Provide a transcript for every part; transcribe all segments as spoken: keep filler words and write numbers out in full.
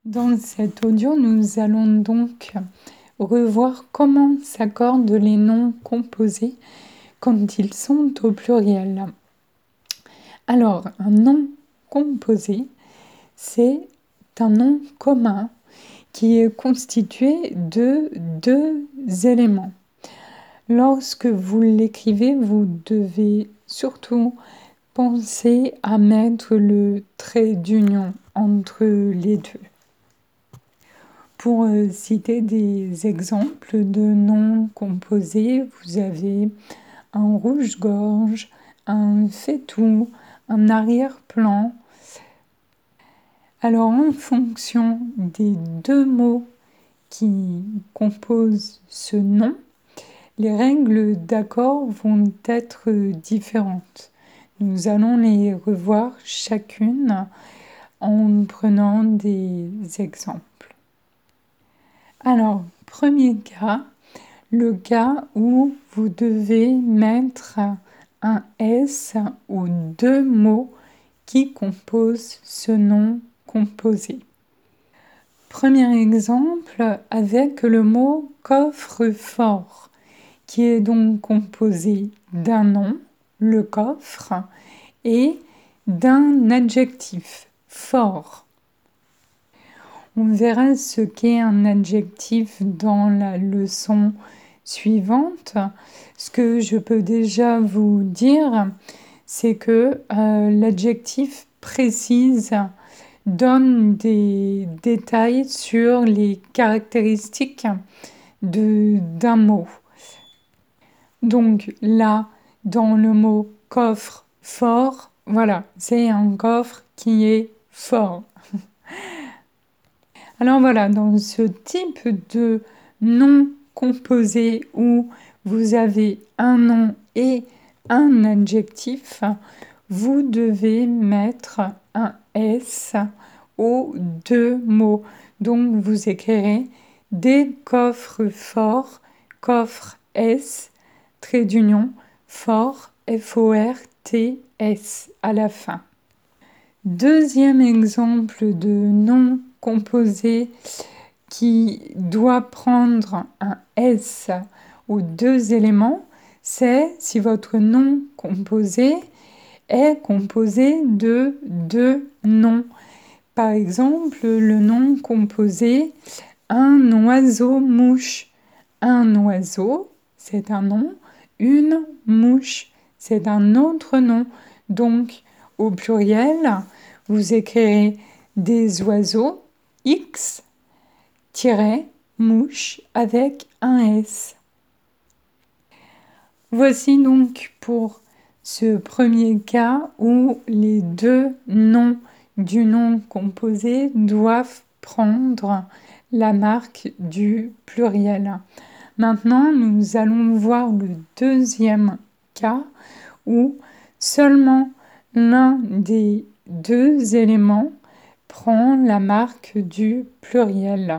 Dans cet audio, nous allons donc revoir comment s'accordent les noms composés quand ils sont au pluriel. Alors, un nom composé, c'est un nom commun qui est constitué de deux éléments. Lorsque vous l'écrivez, vous devez surtout penser à mettre le trait d'union entre les deux. Pour euh, citer des exemples de noms composés, vous avez un rouge-gorge, un faitout, un arrière-plan. Alors en fonction des deux mots qui composent ce nom, les règles d'accord vont être différentes. Nous allons les revoir chacune en prenant des exemples. Alors, premier cas, le cas où vous devez mettre un S ou deux mots qui composent ce nom composé. Premier exemple avec le mot coffre-fort, qui est donc composé d'un nom, le coffre, et d'un adjectif, fort. On verra ce qu'est un adjectif dans la leçon suivante. Ce que je peux déjà vous dire, c'est que euh, l'adjectif précise, donne des détails sur les caractéristiques de, d'un mot. Donc là, dans le mot coffre fort, voilà, c'est un coffre qui est fort. Alors voilà, dans ce type de nom composé où vous avez un nom et un adjectif, vous devez mettre un S aux deux mots. Donc vous écrirez des coffres forts, coffre S, trait d'union, fort, F O R T S à la fin. Deuxième exemple de nom composé qui doit prendre un S aux deux éléments, c'est si votre nom composé est composé de deux noms. Par exemple, le nom composé un oiseau-mouche. Un oiseau, c'est un nom. Une mouche, c'est un autre nom. Donc, au pluriel, vous écrirez des oiseaux, X, mouche avec un S. Voici donc pour ce premier cas où les deux noms du nom composé doivent prendre la marque du pluriel. Maintenant, nous allons voir le deuxième cas où seulement l'un des deux éléments prend la marque du pluriel.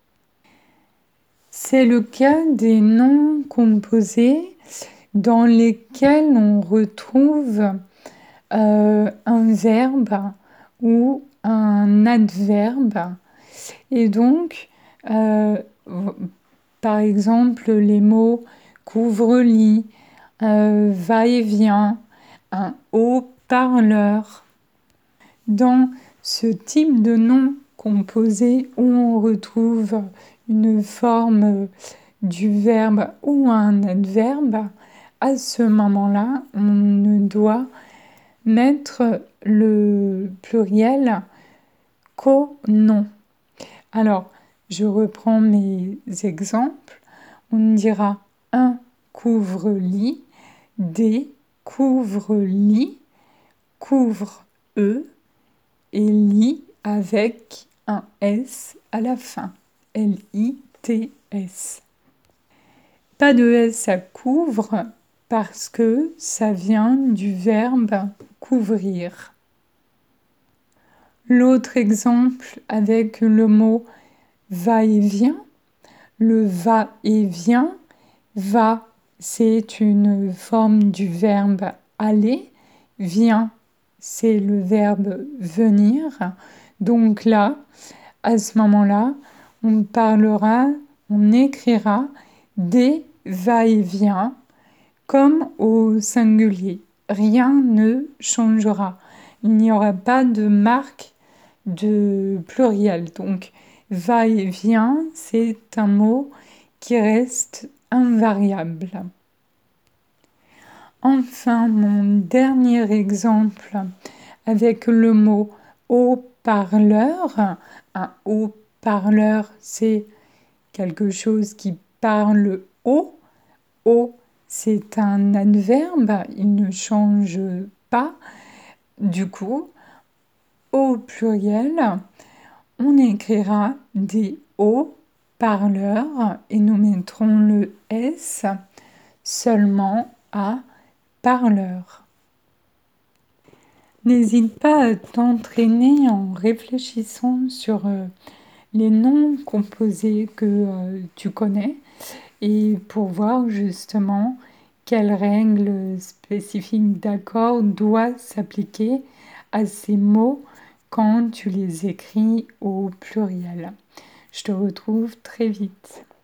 C'est le cas des noms composés dans lesquels on retrouve euh, un verbe ou un adverbe. Et donc, euh, par exemple, les mots couvre-lit, euh, va-et-vient, un haut-parleur. Dans ce type de nom composé où on retrouve une forme du verbe ou un adverbe, à ce moment-là, on ne doit mettre le pluriel qu'au nom. Alors, je reprends mes exemples. On dira un couvre-lit, des couvre-lit, couvre-e et lit avec un S à la fin. L I T S. Pas de S à couvre parce que ça vient du verbe couvrir. L'autre exemple avec le mot va-et-vient. Le va-et-vient, va, c'est une forme du verbe aller, vient, c'est le verbe venir. Donc là, À ce moment-là, on parlera, on écrira des va-et-vient comme au singulier. Rien ne changera. Il n'y aura pas de marque de pluriel. Donc, va-et-vient, c'est un mot qui reste invariable. Enfin, mon dernier exemple avec le mot haut-parleur. Un haut-parleur, c'est quelque chose qui parle haut. Haut, c'est un adverbe, il ne change pas. Du coup, au pluriel, on écrira des haut-parleurs et nous mettrons le S seulement à parleur. N'hésite pas à t'entraîner en réfléchissant sur euh, les noms composés que euh, tu connais et pour voir justement quelles règles spécifiques d'accord doivent s'appliquer à ces mots quand tu les écris au pluriel. Je te retrouve très vite.